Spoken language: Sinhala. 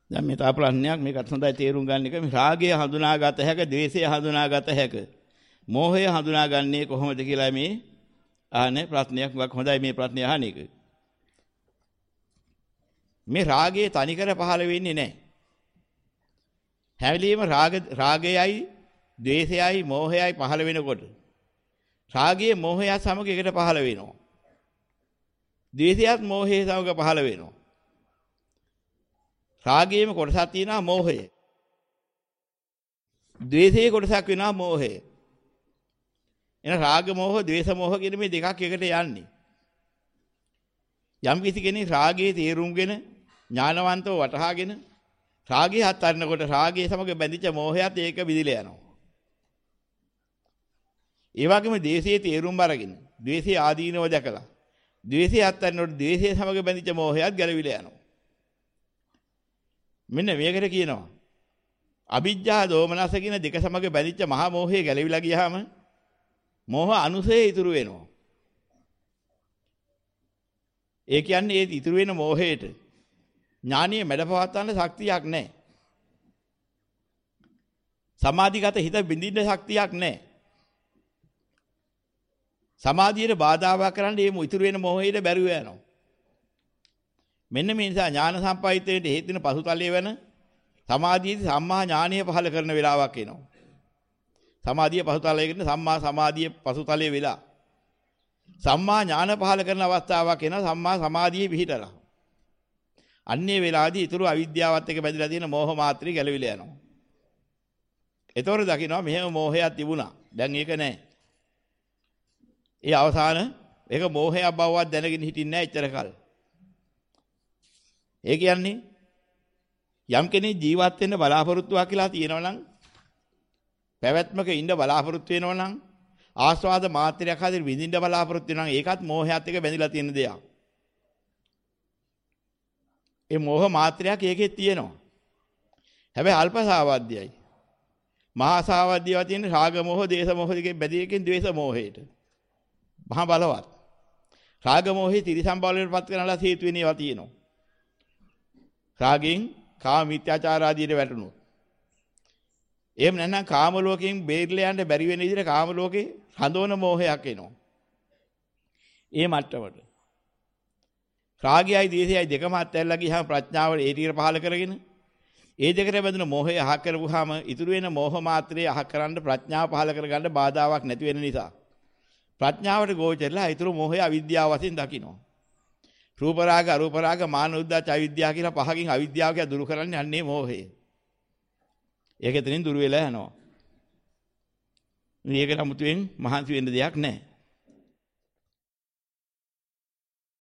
දැන් මේ තා ප්‍රශ්නයක් මේකත් හොඳයි තේරුම් ගන්න එක. මේ රාගය හඳුනාගත හැක, ද්වේෂය හඳුනාගත හැක. මෝහය හඳුනාගන්නේ කොහොමද කියලා මේ අහන්නේ ප්‍රශ්නයක් වක් හොඳයි මේ ප්‍රශ්නේ අහන එක. මේ රාගය තනිකර පහළ වෙන්නේ නැහැ. හැවලීම රාගයයි, ද්වේෂයයි, මෝහයයි පහළ වෙනකොට රාගයේ මෝහයත් සමග එකට පහළ වෙනවා. ද්වේෂයත් මෝහයේ සමග පහළ වෙනවා. රාගයේම කොටසක් තියෙනවා මෝහය. ද්වේෂයේ කොටසක් වෙනවා මෝහය. එන රාග මෝහ, ද්වේෂ මෝහ කියන මේ දෙකක් එකට යන්නේ. යම් කිසි කෙනෙක් රාගයේ තේරුම්ගෙන ඥානවන්තව වටහාගෙන රාගය හතරනකොට රාගයේ සමග බැඳිච්ච මෝහයත් ඒක විදිලා යනවා. ඒ වගේම ද්වේෂයේ තේරුම් අරගෙන ද්වේෂයේ ආදීනව දැකලා ද්වේෂය හතරනකොට ද්වේෂයේ සමග බැඳිච්ච මෝහයත් ගැලවිලා යනවා. මෙන්න මේකට කියනවා අවිජ්ජා දෝමනස කියන දෙක සමග බැඳිච්ච මහා මෝහය ගැලවිලා ගියාම මෝහ අනුසය ඉතුරු වෙනවා. ඒ කියන්නේ ඒ ඉතුරු වෙන මෝහයට ඥානීය මැඩපවත්වන්න ශක්තියක් නැහැ. සමාධිගත හිත බිඳින්න ශක්තියක් නැහැ. සමාධියට බාධාවක් කරන්න මේ ඉතුරු වෙන මෝහයට බැරුව යනවා. මෙන්න මේ නිසා ඥාන සම්පයිතයට හේතු වෙන පසුතලයේ වෙන සමාධියේදී සම්මා ඥානීය පහල කරන වෙලාවක් එනවා. සමාධිය පසුතලයේ කියන සම්මා සමාධිය පසුතලයේ වෙලා සම්මා ඥාන පහල කරන අවස්ථාවක් එනවා. සම්මා සමාධියේ පිහිටලා අන්නේ වෙලාවේදී ඊතුරු අවිද්‍යාවත් එක්ක බැඳලා තියෙන මෝහ මාත්‍රි ගැලවිලා යනවා. ඒතොර දකින්නවා මෙහෙම මෝහයක් තිබුණා. දැන් ඒක නැහැ. ඒ අවසාන ඒක මෝහයක් බවවත් දැනගෙන හිටින්නේ නැහැ එච්චර කල්. ඒ කියන්නේ යම් කෙනෙක් ජීවත් වෙන්න බලාපොරොත්තුවක් කියලා තියෙනවා නම් පැවැත්මක ඉන්න බලාපොරොත්තු වෙනවා නම් ආස්වාද මාත්‍රයක් හදින් විඳින්න බලාපොරොත්තු වෙනවා නම් ඒකත් මෝහයත් එක්ක බැඳලා තියෙන දෙයක්. ඒ මෝහ මාත්‍රයක් ඒකේ තියෙනවා. හැබැයි අල්ප සාවද්‍යයි. මහා සාවද්‍යව තියෙන රාග මෝහ, දේශ මෝහ දෙකේ බැඳීමකින් ද්වේෂ මෝහයට. මහා බලවත්. රාග මෝහේ ත්‍රිසම් බලවලටපත් කරනලා හේතු වෙන ඒවා තියෙනවා. රාගෙන් කාම මිත්‍යාචාර ආදීට වැටුණොත්. එහෙම නැත්නම් කාම ලෝකයෙන් බේරිලා යන්න බැරි වෙන විදිහට කාම ලෝකේ හඳවන මෝහයක් එනවා. ඒ මට්ටමට. රාගයයි දේශයයි දෙකම අත්හැරලා ගියාම ප්‍රඥාව ඒ ටික පහල කරගෙන ඒ දෙකට බැඳෙන මෝහය අහ කරපුවාම ඉතුරු වෙන මෝහ මාත්‍රේ අහ කරන්න ප්‍රඥාව පහල කරගන්න බාධාවක් නැති වෙන නිසා ප්‍රඥාවට ගෝචරලා ඉතුරු මෝහය අවිද්‍යාව වශයෙන් දකිනවා. රූප රාග, අරූප රාග, මාන උද්දච්ච අවිද්‍යාව කියලා පහකින් අවිද්‍යාව කියලා දුරු කරන්නේ අන්නේ මෝහය. ඒක එතනින් දුරු වෙලා යනවා. මේකට 아무තෙන් මහන්සි වෙන්න දෙයක් නැහැ.